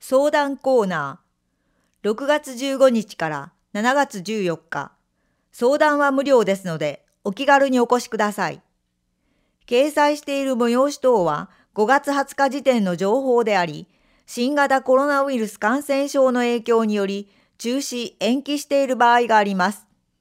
相談コーナー。6月15日から7月14日。相談は無料ですので、お気軽にお越しください。掲載している催し等は5月20日時点の情報であり、新型コロナウイルス感染症の影響により、中止・延期している場合があります。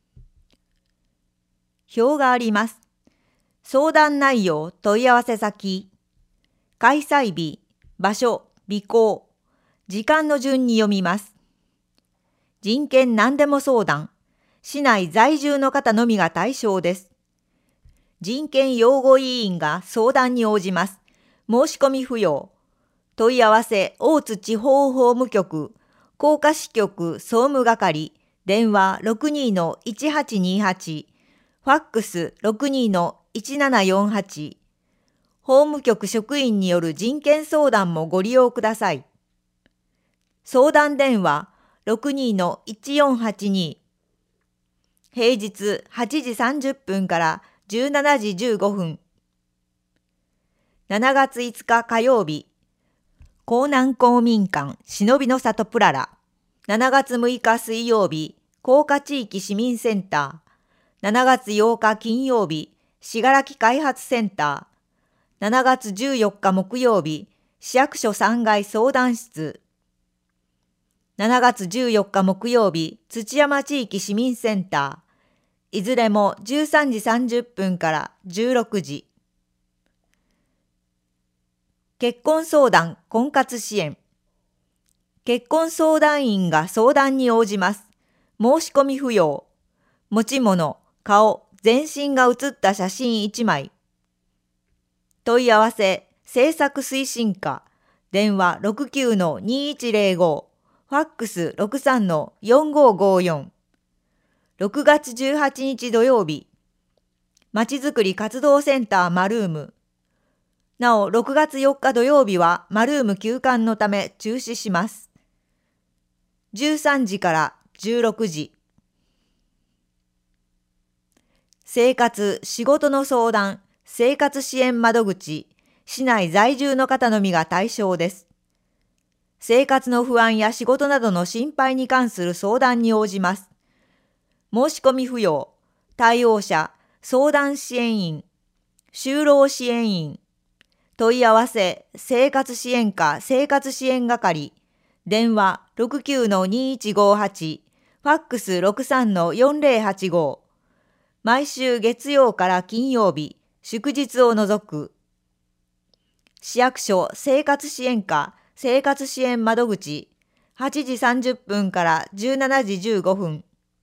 表があります。相談内容、問い合わせ先、開催日、場所、備考、時間の順に読みます。人権何でも相談、市内在住の方のみが対象です。人権擁護委員が相談に応じます。申し込み不要。問い合わせ、大津地方法務局、甲賀支局総務係、電話 62-1828、ファックス 62-1748、法務局職員による人権相談もご利用ください。相談電話 62-1482、平日8時30分から17時15分。7月5日火曜日、江南公民館忍びの里プララ。7月6日水曜日、甲賀地域市民センター。7月8日金曜日、信楽開発センター。7月14日木曜日、市役所3階相談室。7月14日木曜日、土山地域市民センター。いずれも13時30分から16時。結婚相談婚活支援。結婚相談員が相談に応じます。申し込み不要。持ち物、顔、全身が写った写真1枚。問い合わせ、政策推進課、電話 69-2105、ファックス 63-4554。6月18日土曜日、まちづくり活動センターマルーム。なお、6月4日土曜日はマルーム休館のため中止します。13時から16時。生活・仕事の相談、生活支援窓口、市内在住の方のみが対象です。生活の不安や仕事などの心配に関する相談に応じます。申し込み不要、対応者、相談支援員、就労支援員、問い合わせ、生活支援課生活支援係、電話 69-2158、ファックス 63-4085、毎週月曜から金曜日、祝日を除く。市役所生活支援課生活支援窓口、8時30分から17時15分。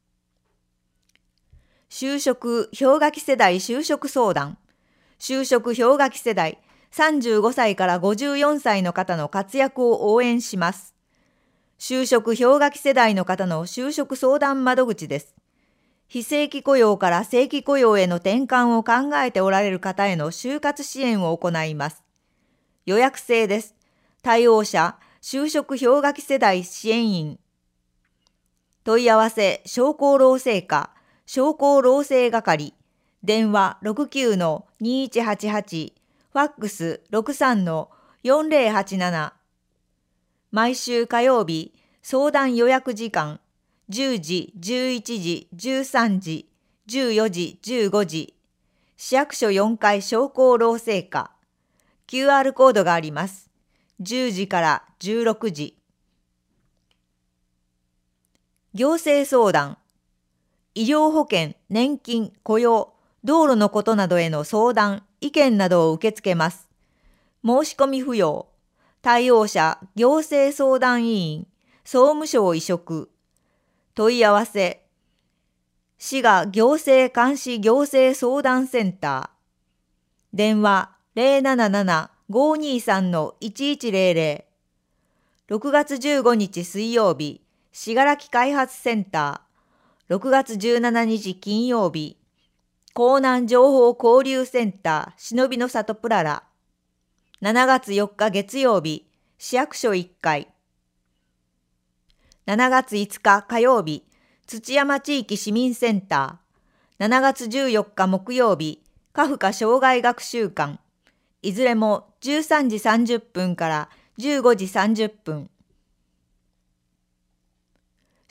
就職氷河期世代就職相談。就職氷河期世代35歳から54歳の方の活躍を応援します。就職氷河期世代の方の就職相談窓口です。非正規雇用から正規雇用への転換を考えておられる方への就活支援を行います。予約制です。対応者、就職氷河期世代支援員。問い合わせ、商工労政課、商工労政係、電話 69-2188、ファックス 63-4087。毎週火曜日、相談予約時間、10時、11時、13時、14時、15時。市役所4階商工労政課。QR コードがあります。10時から16時。行政相談。医療保険、年金、雇用、道路のことなどへの相談、意見などを受け付けます。申し込み不要。対応者、行政相談委員、総務省委嘱。問い合わせ。市が行政監視行政相談センター。電話 077-523-1100。6月15日水曜日、信楽開発センター。6月17日金曜日、江南情報交流センター忍びの里プララ。7月4日月曜日、市役所1階。7月5日火曜日、土山地域市民センター。7月14日木曜日、カフカ障害学習館。いずれも13時30分から15時30分。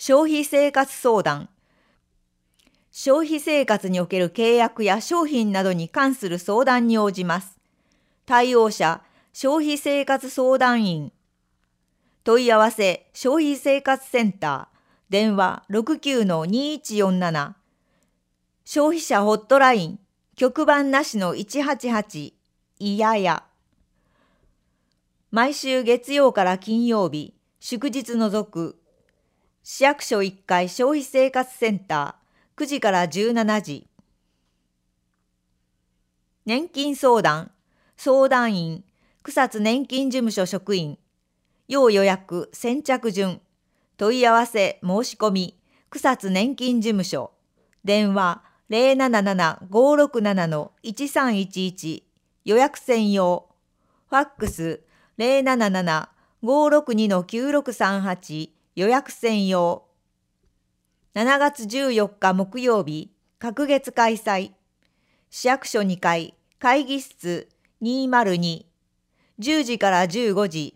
消費生活相談。消費生活における契約や商品などに関する相談に応じます。対応者、消費生活相談員。問い合わせ、消費生活センター。電話 69-2147。消費者ホットライン、局番なしの188、いやや。毎週月曜から金曜日、祝日除く。市役所1階消費生活センター、9時から17時。年金相談、相談員、草津年金事務所職員。要予約、先着順。問い合わせ、申し込み、草津年金事務所。電話077-567-1311。予約専用。ファックス077-562-9638。予約専用。7月14日木曜日、隔月開催。市役所2階、会議室202。10時から15時。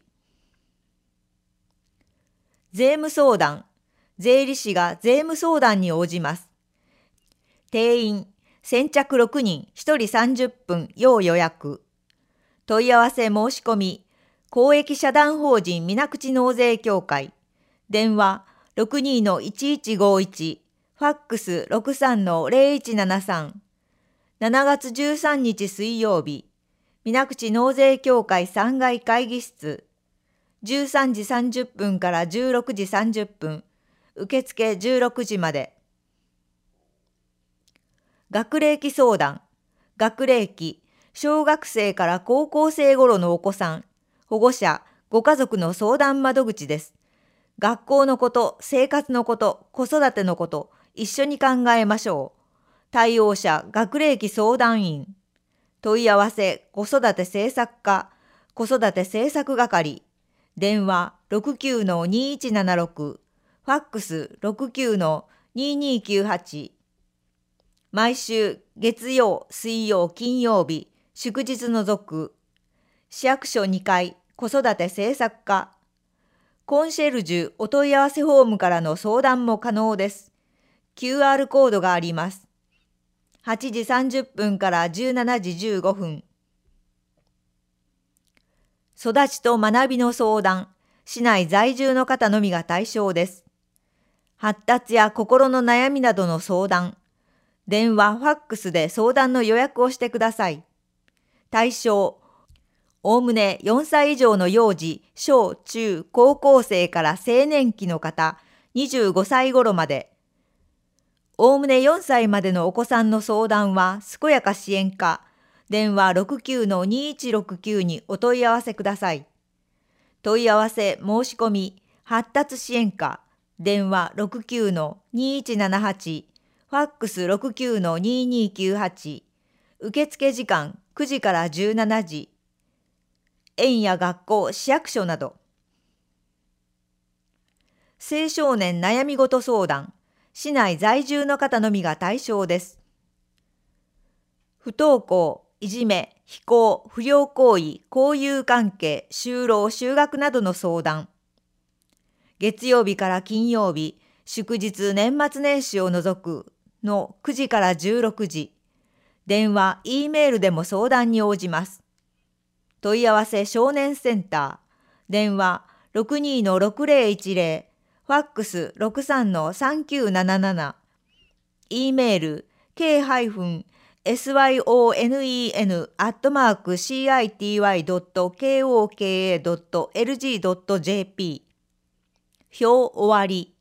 税務相談。税理士が税務相談に応じます。定員、先着6人、1人30分、要予約。問い合わせ申し込み、公益社団法人水口納税協会。電話62-1151。ファックス63-0173。7月13日水曜日、水口納税協会3階会議室。13時30分から16時30分。受付16時まで。学齢期相談。学齢期、小学生から高校生頃のお子さん、保護者、ご家族の相談窓口です。学校のこと、生活のこと、子育てのこと、一緒に考えましょう。対応者、学齢期相談員。問い合わせ、子育て政策課、子育て政策係。電話69-2176。ファックス69-2298。毎週月曜、水曜、金曜日、祝日除く。市役所2階、子育て政策課。コンシェルジュお問い合わせフォームからの相談も可能です。QR コードがあります。8時30分から17時15分。育ちと学びの相談、市内在住の方のみが対象です。発達や心の悩みなどの相談、電話、ファックスで相談の予約をしてください。対象、おおむね4歳以上の幼児、小中高校生から青年期の方、25歳頃まで。おおむね4歳までのお子さんの相談は、健やか支援課、電話69-2169にお問い合わせください。問い合わせ申し込み、発達支援課、電話69-2178、ファックス69-2298、受付時間9時から17時。園や学校、市役所など。青少年悩み事相談、市内在住の方のみが対象です。不登校、いじめ、非行、不良行為、交友関係、就労、就学などの相談。月曜日から金曜日、祝日、年末年始を除くの9時から16時。電話、Eメールでも相談に応じます。問い合わせ少年センター。電話62-6010。ファックス63-3977。Eメール k-syone@city.koka.lg.jp。表終わり。